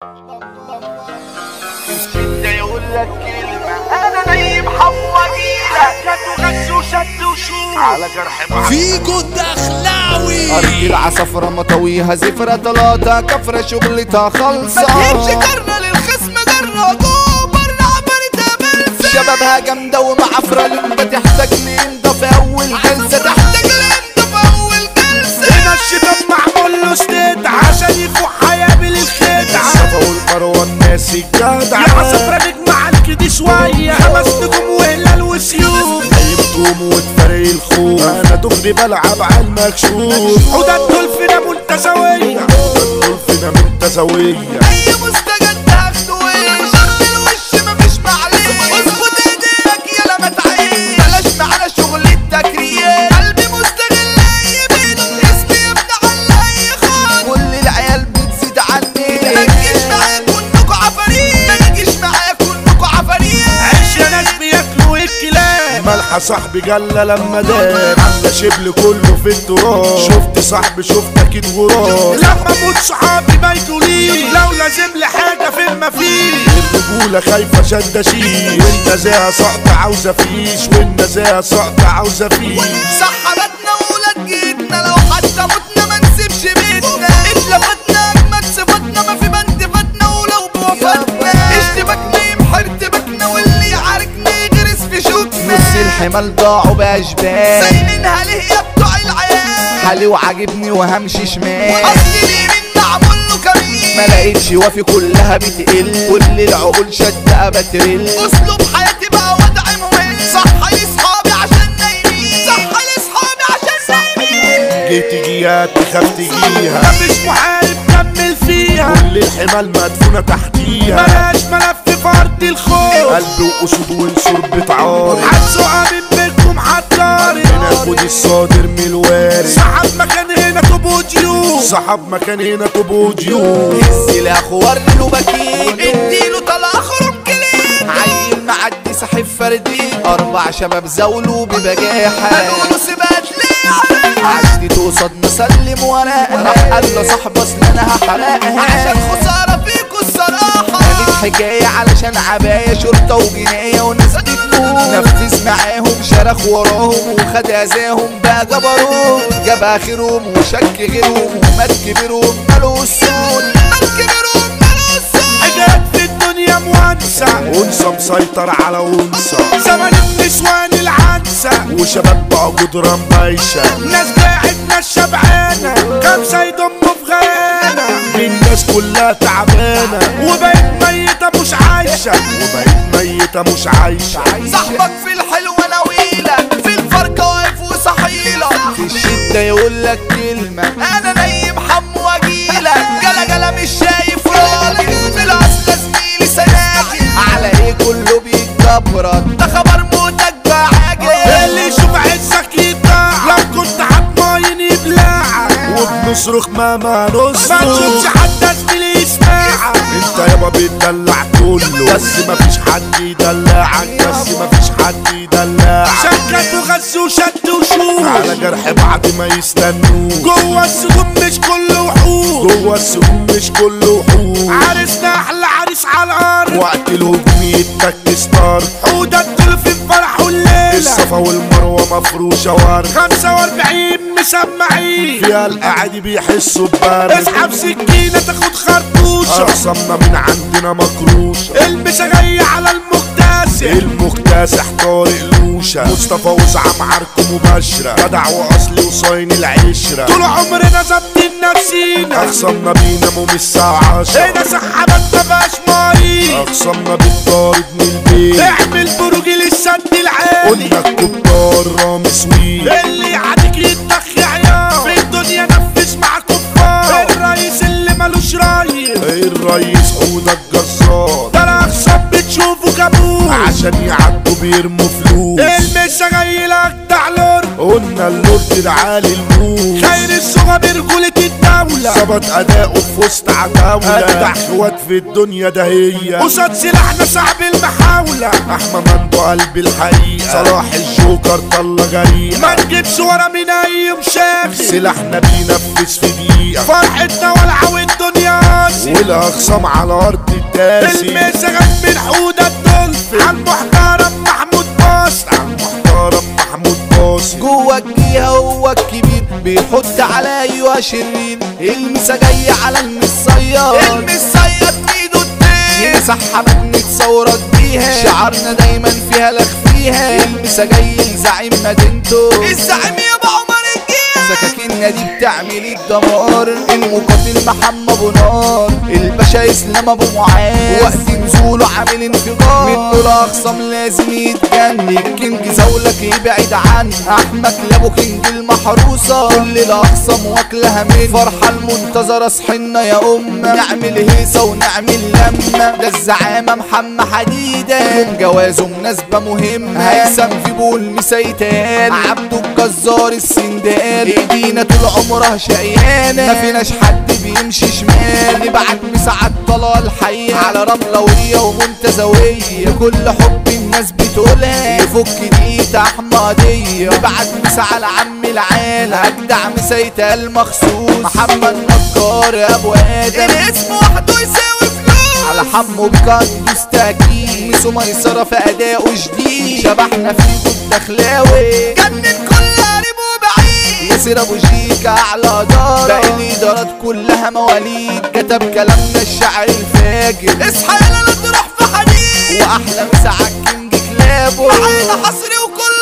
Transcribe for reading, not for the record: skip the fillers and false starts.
ده يقول لك كلمة أنا نايم حواجيلك هات وشد وشوف على جرح فيجو الدخلاوي أرض العصفرة مطويها زفرة طلاطة كفرة شغلتها خلصة ما تهمش كرنا للخصم جرة جوه برا عبرتها بلسة شبابها جامدة ومعفرة لمبة تحتاج لإمضة في أول جلسة تحتاج لإمضة في أول جلسة هنا الشيطان معمول له ستيت عشان يفوق هيقابل الخدعة الصفا والمروة الناس الجدعة يا عصفرة نجمع الكدي شوية 5 نجوم وهلال وسيوف نجوم وتفرق الخوف أنا دغري بلعب على المكشوف حوضة الدولفينة منتزوية الدولفينة منتزوية أي مستجد هاخده وش شغل الوش مفيش معلش اظبط ايديك يلا ما تعيش بلاش معانا شغل التكريم قلبي مستغل أي بيت اسمي يبدأ على أي خط كل العيال بتزيد عني ما تجيش معايا كنكوا عفاريت ما تجيش معايا كنكوا عفاريت عيش يا ناس بياكلوا الكلاب ملحة صاحبي جلة لما داب عاملة شبل كله في التراب شفت صاحبي شفت اكيد غراب لما اموت صحابي ما يجوليش لو لازم لي حاجة في المفيش الرجولة خايفة شدة شيش والنزاهة سقط عاوزة فيش والنزاهة سقط عاوزة فيش صحبتنا وولاد جيتنا لو حتى متنا ما نسيبش بيتنا اتلفتنا اجمد صفاتنا ما في بند فاتنا ولو بوفاتنا اشتبكنا يمحى ارتبكنا واللي يعاركنا يغرس في شوكنا نص الحمال ضاعوا بأشبال سايلينها ليه يا بتوع العيال حالي وعاجبني وهمشي شمال اصل اليمين معمول له كمين ما لقيتش وافي كلها بتقل كل العقول شدة بترل اسلوب حياتي بقى وضع مهم صح لاصحابي عشان نايمين صح لاصحابي عشان نايمين جيت جيات تخاف تجيها مفيش محارب كمل فيها كل الحمال مدفونة تحتيها بلاش ملف فرد الخوف قلب وقصود ونسور بتعارض هتسوقها من بينكم حتطارد بناخد الصادر من الوارد صاحب مكان هنا تبو ديوب صحاب مكان هنا طب ديون هز الاخوار له بكين اديله طلع خرم كليب عيل معدي ساحب فردين 4 شباب زولوا ببجاحة قالوا سبات ليه عدت قصاد مسلم ورقها راح قال له صاحب اصل انا هحرقها عشان خسارة فيكوا الصراحة حكاية علشان عباية شرطة وجناية وناس بتموت نفذ معاهم شرخ وراهم وخد اذاهم بقى جبروت جاب اخرهم وشك غيرهم ومات كبيرهم مالو السود مات كبيرهم مالو السود حاجات في الدنيا موانسة انثى مسيطر على انثى زمن النسوان العنسة وشباب بقى جدران بايشة ناس باعت ناس شبعانة 5 يضموا في غيانة الناس كلها تعبانة وبقت ميتة مش عايشة وبقيت ميتة مش عايشة صاحبك في الحلوة نويلة في الفرقة واقف وصحيلة في الشدة يقول لك كلمة انا نايم حمو واجيلك جلا جلا مش شايف راجل في الاصل زميلي سناجل على ايه كله بيتجبرك ده خبر موتك بعاجل اللي يشوف عزك يطاع لو كنت هتماين يبلعك وبنصرخ ما ما نصرخ تشوفش حد زميلي يسمعك انت يابا بتدلع كله بس مفيش حد يدلعك بس مفيش حد يدلعك شكت وغز وشد وشوش على جرح بعد ما يستنوك جوه السجون مش كله وحوش جوه السجون مش كله وحوش عرسنا احلى عريس على الارض وقت الهجوم يتك ستار حوضة الدولفين فرح الليلة الصفا والمروة مفروشة ورد 45 مسمعين فيها القاعد بيحسوا ببرد اسحب سكينة تاخد خرطوشة أقسمنا من عندنا مكروشة المسا جاية على المكتاسح المكتسح طارق لوشة مصطفى وزعم عركم مباشرة جدع وأصلي وصاين العشرة طول عمرنا ظابطين نفسينا أقسمنا بيناموا من الساعة 10 هنا سحبت مبقاش ماري أقسمنا بالطارد من البيت اعمل بروج للسد العالي قلنا الكبار رامي سويت اللي يعديك يتنخ يا عيال في الدنيا نفذ مع كفار الرئيس اللي ملوش رايس الرئيس حودة الجزار ده الاخصام بتشوفه كابوس عشان يعدوا بيرموا فلوس. المسا جاي لك دعلور، قلنا اللورد العالي الموس، خير الصغى برجولة الدولة، ظبط اداؤه في وسط عتاولة، اجدع اخوات في الدنيا ده هي، قصاد سلاحنا صعب المحاولة، احمى مندو قلب الحقيقة، صلاح الجوكر طلة جريئة، ما نجيبش ورا من اي مشاغل، سلاحنا بينفذ في دقيقة، فرحتنا والعة والدنيا قاسي، والاخصام على ارض الداسي. المسا جت من حودة الدولفين، عالمحترم محمود باص، عالمحترم محمود باصي، جوه الجيهة هو الكبير بيحط على ايوه شرير، المسا جاي على المصياد، المصياد ايده الدين، يمسح حمد نتصورك بيها، شعارنا دايما فيها لخ فيها، المسا جاي لزعيم مدينته، الزعيم يابا عمر الجيهة، سكاكيننا دي بتعمل الدمار، المقاتل محمد ابو نار، الباشا اسلام ابو معاذ، وقت نزوله عامل انفجار، منه الاخصام لازم يتجنن، الكينج زولك يبعد عنه، احمد لابو كينج المحروسه، كل الاخصام واكلها من فرحه المنتظره، صحنا يا امه، نعمل هيصه ونعمل لمه، ده الزعامه محمد حديده، يوم جوازه مناسبه مهمه، هيثم في بول مسيتان، عبده الجزار السندان، ايدينا طول عمرها شقيانه، ما فيناش حد بيمشي شمال، نبعت مساعد طلال الحقيقه على رملويه ومنتزويه، كل حب الناس بتقولها، يفك دقيقه احمديه، نبعت مسا على عم العالم، اجدع مسيتها المخصوص، محمد نجار ابو ادم، الاسم وحده يساوي فلوس، على حمو بكات مستكين، ميسو ميسره في اداؤه جديد، شبحنا فيه الدخلاوي، جنن كل قريب وبعيد، ياسر ابو شيكا اعلى دار، باقي الادارات كلها مواليد، كتب كلامنا الشعر الفاجر، اصحى يلا لا تروح في حديد، واحلى مسا عالكينج كلابه، معانا حصري وكل